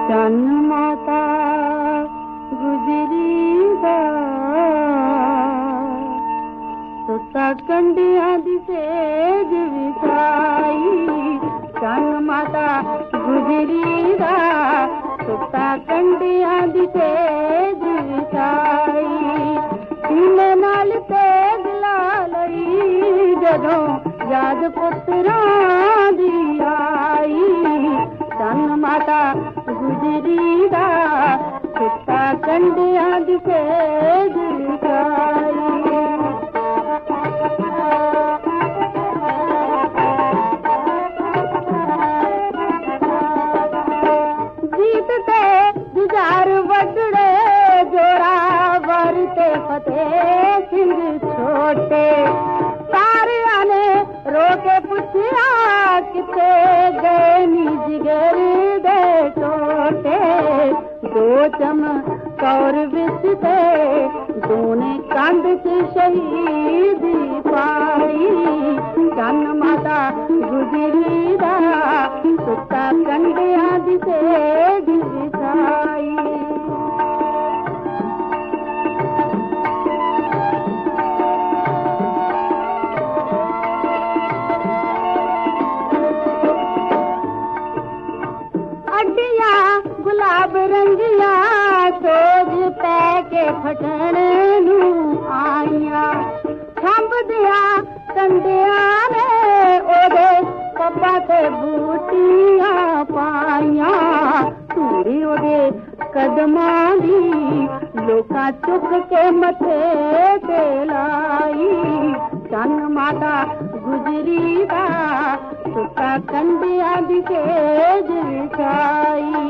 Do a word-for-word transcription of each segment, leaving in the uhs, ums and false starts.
ਚੰਨ ਮਾਤਾ ਗੁਜਰੀ ਦਾ ਸੁੱਤਾ ਕੰਡਿਆਂ ਦੀ ਸੇਜ ਵਿਛਾਈ। ਚੰਨ ਮਾਤਾ ਗੁਜਰੀ ਦਾ ਸੁੱਤਾ ਕੰਡਿਆਂ ਦੀ ਸੇਜ ਵਿਛਾਈ। ਸੀਨੇ ਨਾਲ ਤੇਗ ਲਾ ਲਈ ਜਦੋਂ ਯਾਦ ਪੁੱਤਰਾਂ ਦੀ ਆਈ। ਚੰਨ ਮਾਤਾ ਗੁਜਰੀ ਦਾ ਸੁੱਤਾ ਕੰਡਿਆਂ ਦੀ ਸੇਜ ਵਿਛਾਈ। ਜੀਤ ਤੇ ਜੁਝਾਰ ਵੱਢੜੇ ਜੋਰਾਵਰ ਤੇ ਫਤਿਹ ਸਿੰਘ ਛੋਟੇ। ਸਾਰਿਆਂ ਨੇ ਰੋ ਕੇ ਪੁੱਛਿਆ ਕਿਤੇ ਗਏ ਨੀ ਜਿਗਰ ਦੇ ਟੋਟੇ। ਦੋ ਚਮਕੌਰ ਵਿੱਚ ਤੇ ਦੋਨੇ ਕੰਧ ਚ ਸ਼ਹੀਦੀ ਪਾਈ। ਚੰਨ ਮਾਤਾ ਗੁਜਰੀ ਦਾ ਸੁੱਤਾ ਕੰਡਿਆਂ ਦੀ ਸੇਜ ਵਿਛਾਈ। ਅੱਡੀਆਂ ਗੁਲਾਬ ਰੰਗੀਆਂ ਸੋਜ ਪੈ ਕੇ ਫਟਣ ਨੂੰ ਆਈਆਂ। ਖੰਭਦਿਆਂ ਕੰਡਿਆਂ ਨੇ ਉਹਦੇ ਪੱਪਾਂ ਤੇ ਬੂਟੀਆਂ ਪਾਈਆਂ। ਧੂੜੀ ਉਹਦੇ ਕਦਮਾਂ ਦੀ ਲੋਕਾਂ ਚੁੱਕ ਕੇ ਮੱਥੇ ਤੇ ਲਾਈ। ਚੰਨ ਮਾਤਾ ਗੁਜਰੀ ਦਾ ਸੁੱਤਾ ਕੰਡਿਆਂ ਦੀ ਸੇਜ ਵਿਛਾਈ।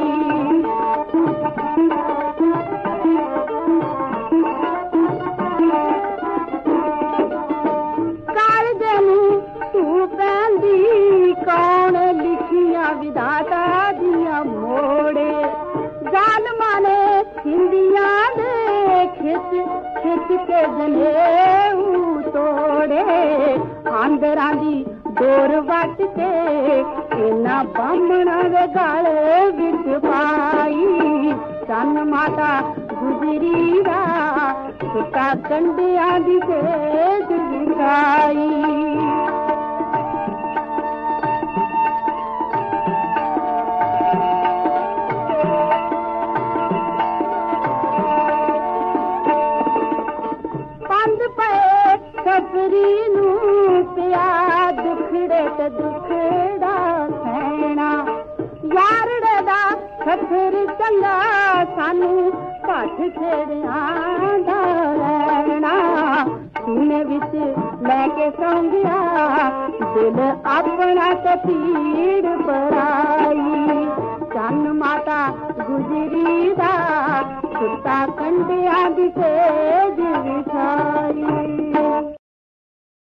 ਕਾਲਜੇ ਨੂੰ ਧੂ ਪੈਂਦੀ ਕੌਣ ਲਿਖੀਆਂ ਵਿਧਾਤਾ ਦੀਆਂ ਮੋੜੇ। ਜ਼ਾਲਮਾਂ ਨੇ ਹਿੰਦੀਆਂ ਦੇ ਖਿੱਚ ਖਿੱਚ ਕੇ ਜਨੇਊ ਤੋੜੇ। ਆਂਦਰਾਂ ਦੀ ਡੋਰ ਵੱਟ ਕੇ ਇਹਨਾਂ ਬਾਹਮਣਾਂ ਦੇ ਗਲ ਵਿੱਚ ਪਾਈ। ਚੰਨ ਮਾਤਾ ਗੁਜਰੀ ਦਾ ਸੁੱਤਾ ਕੰਡਿਆਂ ਦੀ ਸੇਜ ਵਿਛਾਈ। ਪੰਜ ਪਏ ਸਫਰੀ ਨੂੰ ਪਿਆ ਦੁਖੜੇ ਤੇ ਦੁਖੜਾ ਸਹਿਣਾ। ਯਾਰੜੇ ਦਾ ਖੱਤਰ ਚੰਗਾ ਸਾਨੂੰ ਭੱਠ ਛੇੜਿਆਂ ਦਾ ਰਹਿਣਾ। ਸੀਨੇ ਵਿੱਚ ਲੈ ਕੇ ਸੌਂ ਗਿਆ ਦਿਲ ਆਪਣਾ ਤੇ ਪੀੜ ਪਰਾਈ। ਚੰਨ ਮਾਤਾ ਗੁਜਰੀ ਦਾ ਸੁੱਤਾ ਕੰਡਿਆਂ ਦੀ ਸੇਜ ਵਿਛਾਈ।